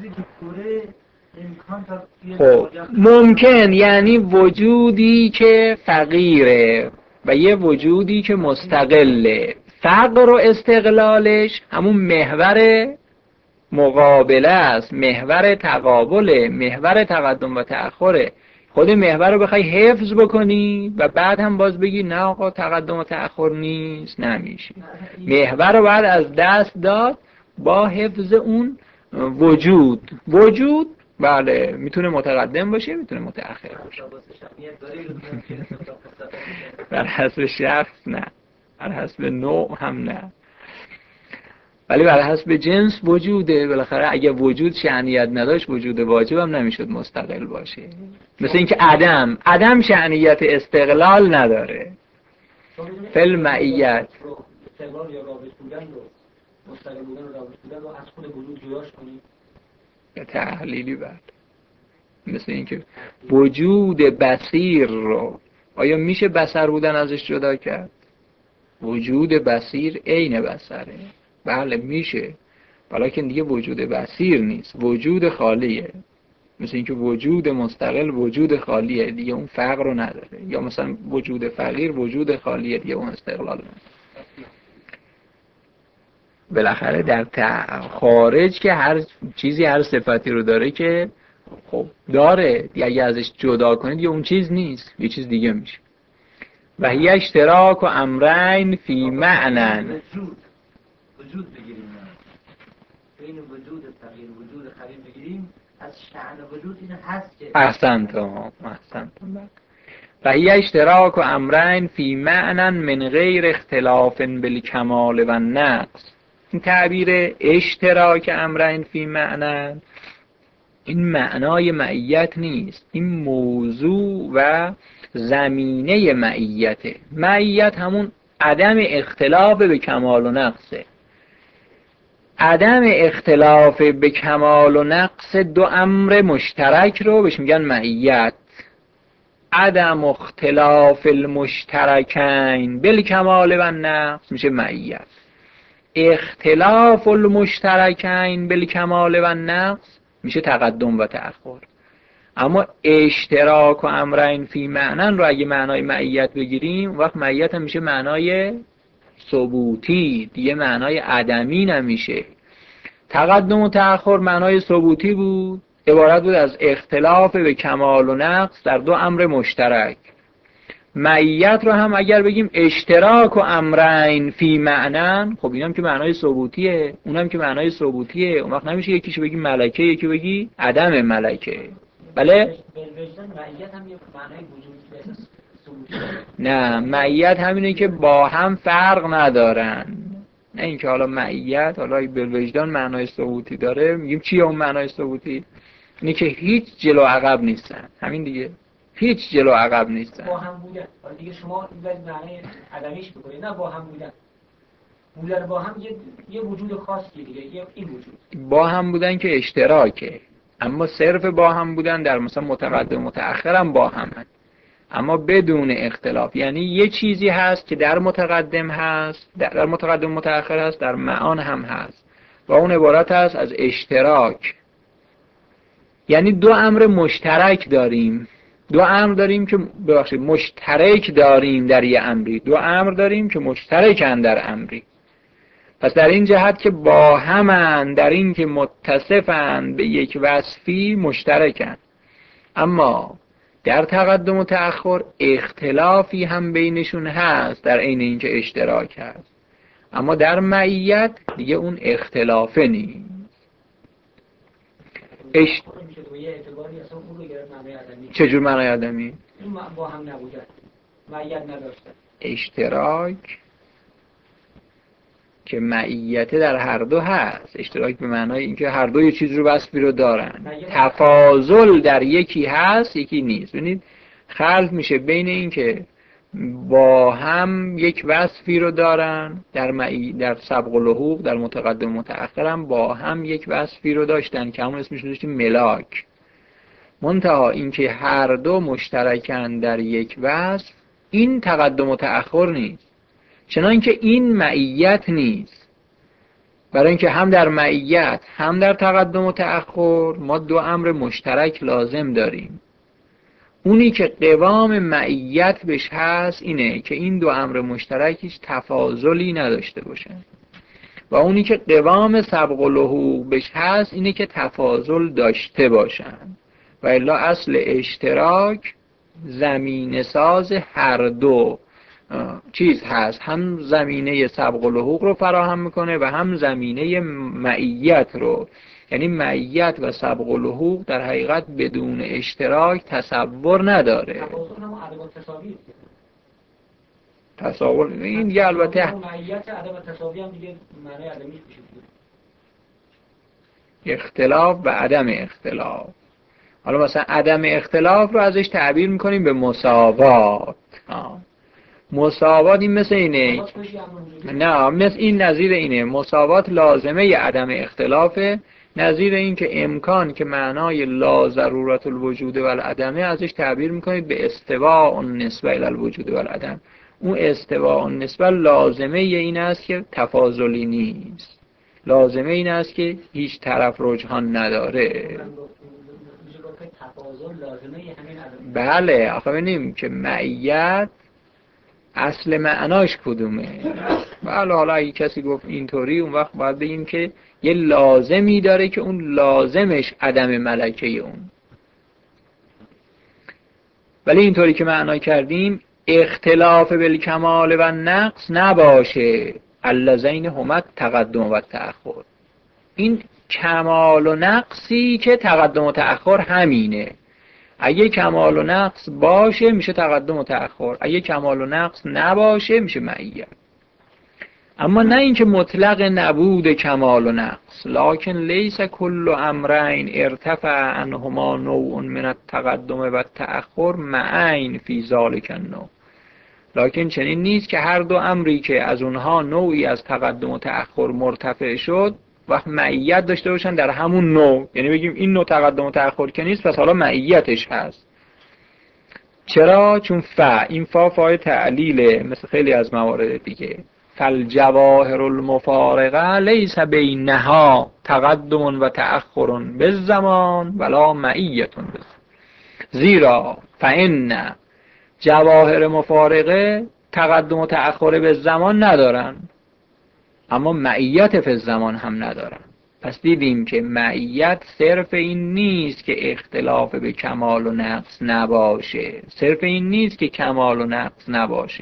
خب ممکن، یعنی وجودی که فقیره و یه وجودی که مستقله. فقر و استقلالش همون محور مقابله است، محور تقابله، محور تقدم و تأخره. خود محور رو بخوای حفظ بکنی و بعد هم باز بگی نه آقا تقدم و تأخر نیست، نمیشه. محور رو بعد از دست داد با حفظ اون وجود. وجود بله میتونه متقدم باشه میتونه متأخر باشه. بر حسب شخص نه، بر حسب نوع هم نه، ولی بر حسب جنس وجوده. بالاخره اگه وجود شأنیت نداشت وجود واجب هم نمیشد مستقل باشه. مثل اینکه عدم عدم شأنیت استقلال نداره. فل معیت استقلال یا رابط بودن رو، مستقل بودن و رابط بودن رو از خود وجود جداش کنید. تحلیلی بعد مثل اینکه وجود بصیر رو آیا میشه بصر بودن ازش جدا کرد؟ وجود بصیر عین بصره. بله میشه، ولیکن دیگه وجود بصیر نیست، وجود خالیه. مثل اینکه وجود مستقل وجود خالیه دیگه، اون فقر رو نداره. یا مثلا وجود فقیر وجود خالیه دیگه، اون استقلال نداره. بالاخره در خارج که هر چیزی هر صفتی رو داره که خب داره، اگه ازش جدا کنید یه اون چیز نیست، یه چیز دیگه میشه. و هی اشتراک و امرین فی معنن. وجود وجود بگیریم، بین وجود تغییر وجود خبیر بگیریم، از شأن وجود این هست که احسنتم احسنتم. و هی اشتراک و امرین فی معنن من غیر اختلاف بالکمال و نقص. این تعبیر اشتراک امرین فی معنن این معنای معیت نیست، این موضوع و زمینه معیته. معیت همون عدم اختلاف به کمال و نقصه. عدم اختلاف به کمال و نقص دو امر مشترک رو بهش میگن معیت. عدم اختلاف المشترکین بالکمال و نقص میشه معیت. اختلاف المشترکین بالکمال و نقص میشه تقدم و تأخر. اما اشتراک و امرین فی معنن رو اگه معنای معیت بگیریم، وقت معیت هم میشه معنای ثبوتی، دیگه معنای عدمی نمیشه. تقدم و تأخر معنای ثبوتی بود، عبارت بود از اختلاف به کمال و نقص در دو امر مشترک. معیت رو هم اگر بگیم اشتراک و امرین فی معنن، خب اینم که معنای ثبوتیه، اونم که معنای ثبوتیه، اون وقت نمیشه یکیشو بگی ملکه یکی بگی عدم ملکه. بله؟ معیت هم یه معنای وجود ثبوتی. نه، معیت همینه که با هم فرق ندارن، نه اینکه حالا معیت حالا بالوجدان معنای ثبوتی داره، میگیم چیه اون معنای ثبوتی؟ اینه که هیچ جلو عقب نیستن، همین دیگه، هیچ جلو عقب نیستن. با هم بودن. دیگه شما این معنای عدمیش بکنید، نه با هم بودن. بودن با هم یه یه وجود خاصی دیگه، یه این وجود. با هم بودن که اشتراکه، اما صرف با هم بودن در مثلا متقدم متأخر هم با همن، اما بدون اختلاف. یعنی یه چیزی هست که در متقدم هست، در متقدم متأخر هست، در معان هم هست، و اون عبارت هست از اشتراک. یعنی دو امر مشترک داریم، دو امر داریم که ببخشید مشترک داریم در یه امری، دو امر داریم که مشترکن در امری. پس در این جهت که با همن، در این که متصفن به یک وصفی مشترکن، اما در تقدم و تأخر اختلافی هم بینشون هست در عین اینکه اشتراک هست، اما در معیت دیگه اون اختلافه نیست. اش... چجور معنای آدمی؟ با هم نبودن، معیت نداشتن. اشتراک که معیت در هر دو هست، اشتراک به معنای اینکه هر دو یه چیز رو وصفی رو دارن، تفاضل در یکی هست یکی نیست. ببینید خلط میشه بین اینکه با هم یک وصفی رو دارن، در معی... در سبق و لحوق در متقدم و متأخر هم با هم یک وصفی رو داشتن که همون اسمش داشتیم ملاک. منتها اینکه هر دو مشترکن در یک وصف، این تقدم و تأخر نیست، چنانکه این معیت نیست. برای اینکه هم در معیت هم در تقدم و تأخر ما دو امر مشترک لازم داریم. اونی که قوام معیت بهش هست اینه که این دو امر مشترک هیچ تفاضلی نداشته باشن، و اونی که قوام سبق و لحوق بهش هست اینه که تفاضل داشته باشن. و الا اصل اشتراک زمینه ساز هر دو چیز هست، هم زمینه سبق و لحوق رو فراهم میکنه و هم زمینه معیت رو. یعنی معیت و سبق و لحوق در حقیقت بدون اشتراک تصور نداره. تفاضل هم عدم تساوی. تصور این دیگه البته معیت عدم تساوی هم دیگه معنی عدمیش میشه. اختلاف و عدم اختلاف. حالا مثلا عدم اختلاف رو ازش تعبیر میکنیم به مساوات. آه. مساوات این مثل اینه، نه مثل این نظیر اینه، مساوات لازمه عدم اختلافه، نظیر این که امکان که معنای لا ضرورت الوجود و العدمه ازش تعبیر میکنید به استواء النسبه الی الوجود و العدم. اون استواء النسبه لازمه این است که تفاضلی نیست، لازمه این است که هیچ طرف رجحان نداره. بله آخه ببینیم که معیت اصل معناش کدومه؟ بله حالا اگه کسی گفت اینطوری، اون وقت باید بگیم که یه لازمی داره که اون لازمش عدم ملکه اون. ولی اینطوری که معنا کردیم اختلاف بالکمال و نقص نباشه، اللذین هما تقدم و تأخر. این کمال و نقصی که تقدم و تأخر همینه. اگه کمال و نقص باشه میشه تقدم و تأخر، اگه کمال و نقص نباشه میشه معیت. اما نه اینکه مطلق نبود کمال و نقص، لکن لیس کل امرین ارتفع عنهما نوع من التقدم و التأخر معین فی ذلک النوع. لکن چنین نیست که هر دو امری که از اونها نوعی از تقدم و تأخر مرتفع شد وقت معیت داشته باشن در همون نوع. یعنی بگیم این نوع تقدم و تأخر که نیست پس حالا معیتش هست. چرا؟ چون فا، این فا فای تعلیله مثل خیلی از موارد دیگه. فالجواهر المفارقه لیس بینها تقدم و تأخر بالزمان ولا معیت بالزمان. زیرا فإن جواهر مفارقه تقدم و تأخر به زمان ندارن اما معیت فی الزمان هم ندارن. پس دیدیم که معیت صرف این نیست که اختلاف به کمال و نقص نباشه، صرف این نیست که کمال و نقص نباشه.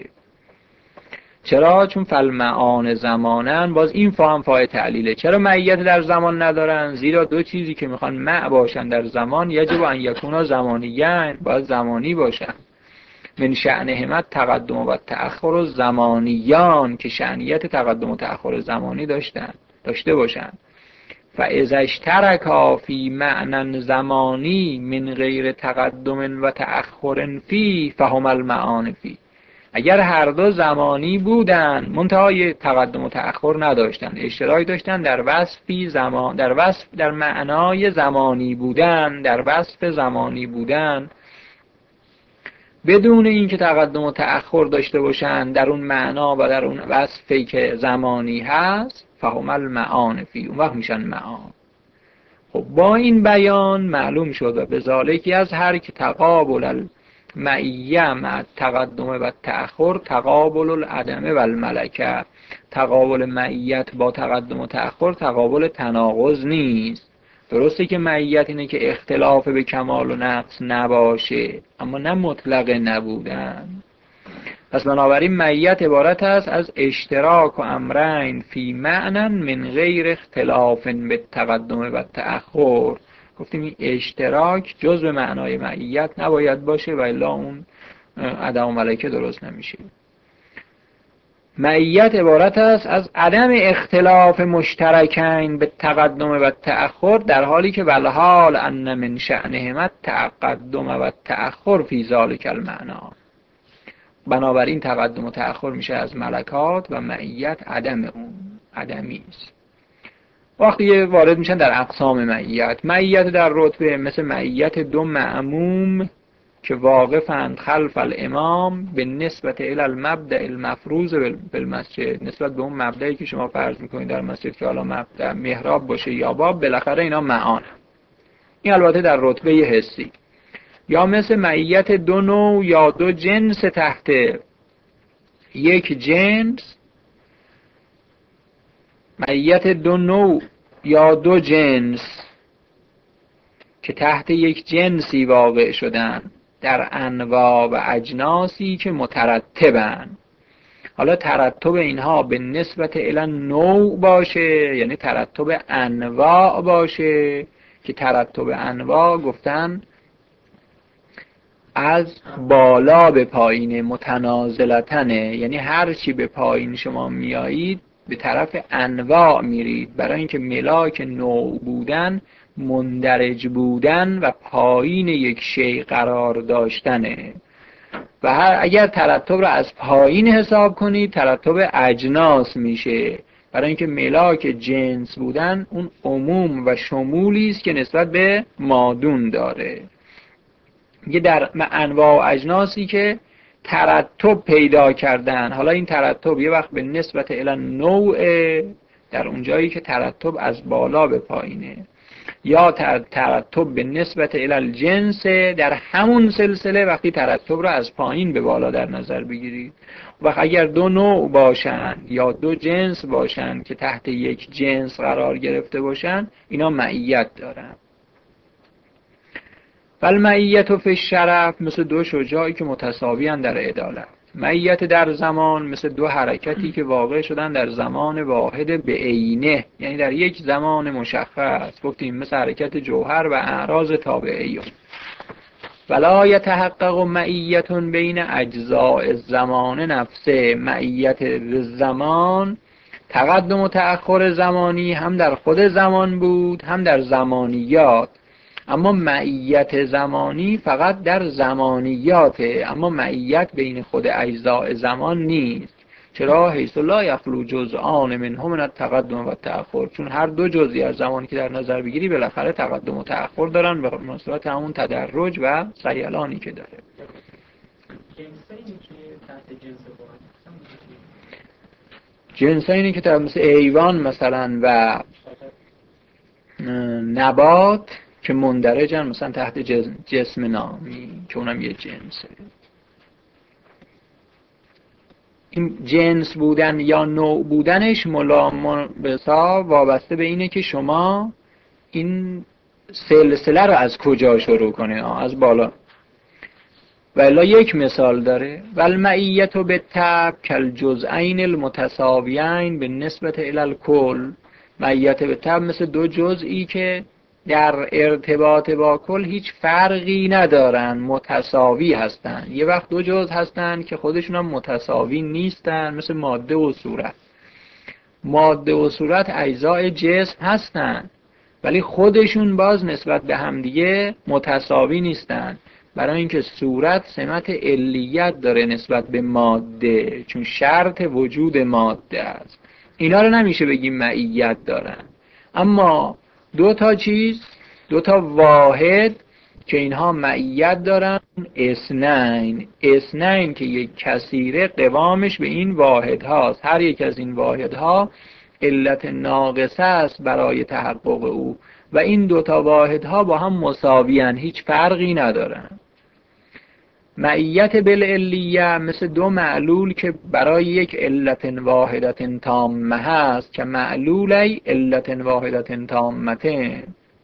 چرا؟ چون فالمعان زمانن، باز این فهم فای تعلیله. چرا معیت در زمان ندارن؟ زیرا دو چیزی که میخوان مع باشن در زمان یجب ان یکونا زمانیین، باید زمانی باشن. من شأنهما تقدم و تأخر و زمانیان، که شأنیت تقدم و تأخر زمانی داشتن داشته باشن. فاذا اشترکا فی معنی زمانی من غیر تقدم و تأخر فی فهم المعان فی. اگر هر دو زمانی بودن منتهای تقدم و تأخر نداشتن، اشتراک داشتن در وصفی زمان، در وصف در معنای زمانی بودن، در وصف زمانی بودن، بدون اینکه تقدم و تأخر داشته باشن در اون معنا و در اون وصفی که زمانی هست، فهم المعان فی، اون وقت میشن معان. خب با این بیان معلوم شد و بذالک از هر که تقابل المعیه مع تقدم و تأخر تقابل العدم و الملکه. تقابل معیت با تقدم و تأخر تقابل تناقض نیست. درسته که معیت اینه که اختلاف به کمال و نقص نباشه اما نه مطلق نبودن. پس بنابراین معیت عبارت است از اشتراک و امرین فی معنی من غیر اختلاف به تقدم و تأخر. گفتیم این اشتراک جز به معنای معیت نباید باشه و الا اون عدم و ملکه درست نمیشه. معیت عبارت است از عدم اختلاف مشترکین به تقدم و تأخر، در حالی که والحال ان من شأنهما تقدم و تأخر فی ذلک المعنا. بنابراین تقدم و تأخر میشه از ملکات و معیت عدم اون، عدمی است. وقتی وارد میشن در اقسام معیت، معیت در رتبه مثل معیت دو مأموم که واقفند خلف الامام به نسبت الی المبدأ المفروض بالمسجد، نسبت به اون مبدأی که شما فرض میکنید در مسجد که حالا مبدأ محراب باشه یا باب، بالاخره اینا معان. این البته در رتبه حسی. یا مثل معیت دو نوع یا دو جنس تحت یک جنس، معیت دو نوع یا دو جنس که تحت یک جنسی واقع شدن در انواع و اجناسی که مترتبن. حالا ترتب اینها به نسبت الی نوع باشه، یعنی ترتب انواع باشه که ترتب انواع گفتن از بالا به پایین متنازلتنه، یعنی هر چی به پایین شما میایید به طرف انواع میرید، برای اینکه ملاک نوع بودن مندرج بودن و پایین یک شی قرار داشتنه. و هر اگر ترتب را از پایین حساب کنید ترتب اجناس میشه، برای اینکه ملاک جنس بودن اون عموم و شمولی است که نسبت به مادون داره. یه در انواع و اجناسی که ترتب پیدا کردن، حالا این ترتب یه وقت به نسبت الی نوع در اونجایی که ترتب از بالا به پایینه، یا ترتب به نسبت الی الجنس، در همون سلسله وقتی ترتب رو از پایین به بالا در نظر بگیرید. و اگر دو نوع باشن یا دو جنس باشن که تحت یک جنس قرار گرفته باشن، اینا معیت دارن. والمعیت فی الشرف مثل دو شجاعی که متساوی اند در عدالت. معیت در زمان مثل دو حرکتی که واقع شدن در زمان واحد به عینه، یعنی در یک زمان مشخص. گفتیم مثل حرکت جوهر و اعراض تابعیون. ولا یتحقق معیت بین اجزاء الزمان نفسه. معیت زمان، تقدم و تأخر زمانی هم در خود زمان بود هم در زمانیات، اما معیت زمانی فقط در زمانیاته، اما معیت بین خود اجزاء زمان نیست. چرا؟ حیث لا یخلو جزءان منه من التقدم و التأخر، چون هر دو جزئی از زمانی که در نظر بگیری بالاخره تقدم و تأخر دارن به مناسبت همون تدرج و سیلانی که داره. جنسینی که در مثل ایوان مثلا و نبات که مندرجن مثلا تحت جسم نامی که اونم یه جنسه. این جنس بودن یا نوع بودنش ملامسا وابسته به اینه که شما این سلسله رو از کجا شروع کنه، از بالا. ولی یک مثال داره، والمعیت بالطبع کالجزئین المتساویین بالنسبه الی الکل. معیت بالطبع مثل دو جزئی که در ارتباط با کل هیچ فرقی ندارن، متساوی هستن. یه وقت دو جزء هستن که خودشون هم متساوی نیستن، مثل ماده و صورت. ماده و صورت اجزای جسم هستن ولی خودشون باز نسبت به همدیگه متساوی نیستن، برای اینکه صورت سمت علیت داره نسبت به ماده، چون شرط وجود ماده است. اینا رو نمیشه بگیم معیت دارن. اما دو تا چیز، دو تا واحد که اینها معیت دارن، اثنین. اثنین که یک کثیره قوامش به این واحد هاست. هر یک از این واحد ها علت ناقصه است برای تحقق او و این دو تا واحد ها با هم مساویان، هیچ فرقی ندارن. معیت بالعلیه مثل دو معلول که برای یک علت واحدت تامه هست که معلولی علت واحدت تامتین.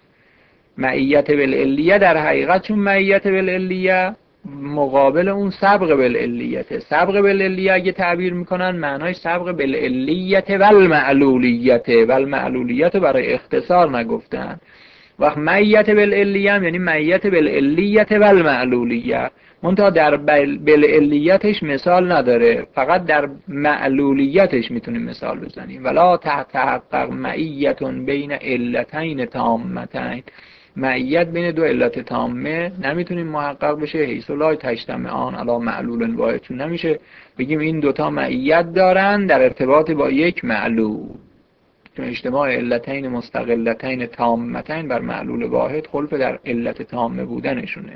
معیت بالعلیه در حقیقت چون معیت بالعلیه مقابل اون سبق بالعلیته. سبق بالعلیه اگه تعبیر میکنن معنای سبق بالعلیت والمعلولیت، والمعلولیت برای اختصار نگفتن. وقت معیت بالعلیه یعنی معیت بالعلیت والمعلولیه، منتها در بالعلیتش مثال نداره، فقط در معلولیتش میتونیم مثال بزنیم. ولا تحقق معیت بین علتین تامتین. معیت بین دو علت تامه نمیتونیم محقق بشه، حیث لا تجتمعان علی معلول واحد، چون نمیشه بگیم این دوتا معیت دارن در ارتباط با یک معلول، چون اجتماع علتین مستقلتین تامتین بر معلول واحد خلف در علت تامه بودنشونه.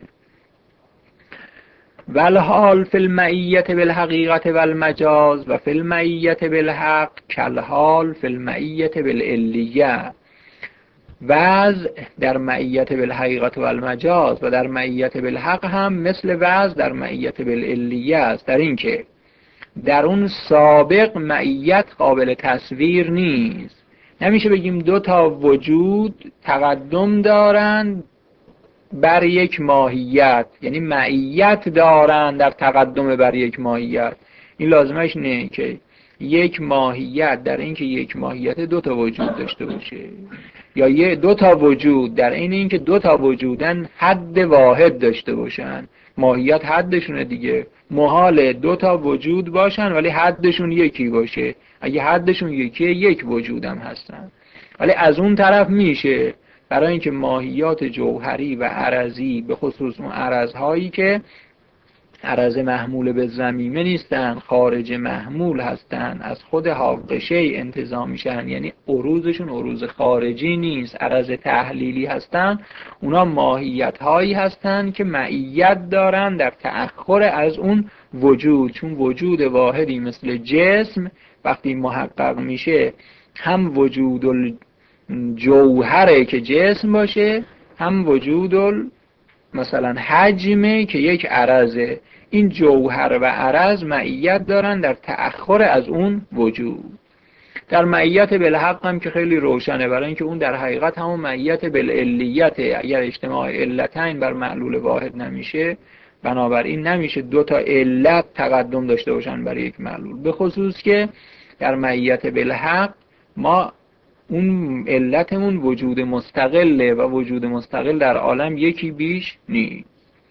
والحال فی المعیت بالحقیقت والمجاز و فی المعیت بالحق کالحال فی المعیت بالعلیه. وضع در معیت بالحقیقت والمجاز و در معیت بالحق هم مثل وضع در معیت بالعلیه است، در این که در اون سابق معیت قابل تصویر نیست. نمیشه بگیم دو تا وجود تقدم دارن بر یک ماهیت، یعنی معیت دارن در تقدم بر یک ماهیت. این لازمش نه که یک ماهیت در این که یک ماهیت دو تا وجود داشته باشه، یا یه دو تا وجود در این این که دو تا وجودن حد واحد داشته باشن. ماهیت حدشونه دیگه، محال دو تا وجود باشن ولی حدشون یکی باشه. اگه حدشون یکیه یک وجودم هستن. ولی از اون طرف میشه، برای اینکه ماهیات جوهری و عرضی، به خصوص اون عرضهایی که عرض محمول به ضمیمه نیستن، خارج محمول هستن، از خود حاقشه انتزاع میشن، یعنی عروضشون عروض خارجی نیست، عرض تحلیلی هستن. اونا ماهیت هایی هستن که معیت دارن در تأخر از اون وجود، چون وجود واحدی مثل جسم وقتی محقق میشه هم وجود جوهره که جسم باشه، هم وجود مثلا حجمه که یک عرضه. این جوهر و عرض معیت دارن در تأخر از اون وجود. در معیت بالحق هم که خیلی روشنه، برای اینکه اون در حقیقت همون معیت بالعلیته. اگر اجتماع علتین بر معلول واحد نمیشه، بنابراین نمیشه دو تا علت تقدم داشته باشن برای یک معلول، به خصوص که در معیت بالحق ما اون علتمون وجود مستقله و وجود مستقل در عالم یکی بیش نیست.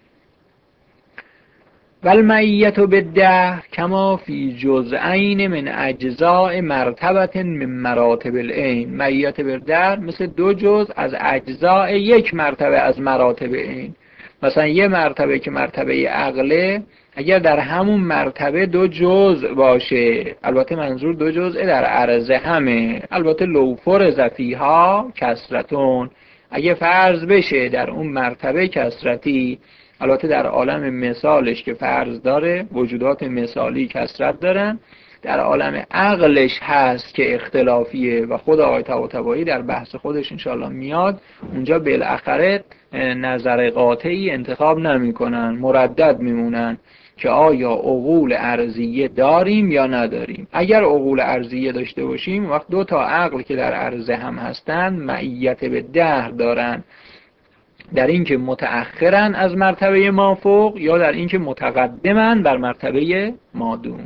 والمعیت بالدهر کما فی جزئین من اجزاء مرتبه من مراتب العین. معیت بالدهر مثل دو جزء از اجزاء یک مرتبه از مراتب عین. مثلا یه مرتبه که مرتبه عقله، اگر در همون مرتبه دو جزء باشه، البته منظور دو جزء در عرضه همه، البته لو فرض فیها کثرتون، اگه فرض بشه در اون مرتبه کثرتی، البته در عالم مثالش که فرض داره وجودات مثالی کثرت دارن، در عالم عقلش هست که اختلافیه و خود آقای طباطبایی در بحث خودش انشاءالله میاد اونجا بالاخره نظر قاطعی انتخاب نمی کنن، مردد میمونن که آیا عقول ارضیه داریم یا نداریم. اگر عقول ارضیه داشته باشیم، وقت دو تا عقل که در عرضه هم هستن معیت به دهر دارن، در اینکه متأخرن از مرتبه مافوق یا در اینکه متقدمن بر مرتبه مادون.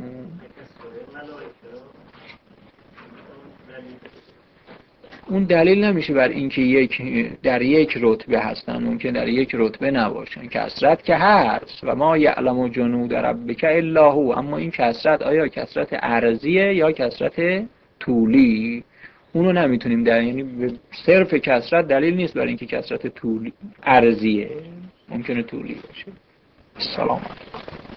اون دلیل نمیشه بر اینکه یک در یک رتبه هستن، ممکن در یک رتبه نباشن. کثرت که هست و ما یعلم جنود ربک الا هو، اما این کثرت آیا کثرت عرضیه یا کثرت طولی؟ اونو نمیتونیم در، یعنی صرف کثرت دلیل نیست برای اینکه کثرت طولی عرضیه، ممکنه طولی باشه. سلام علیکم.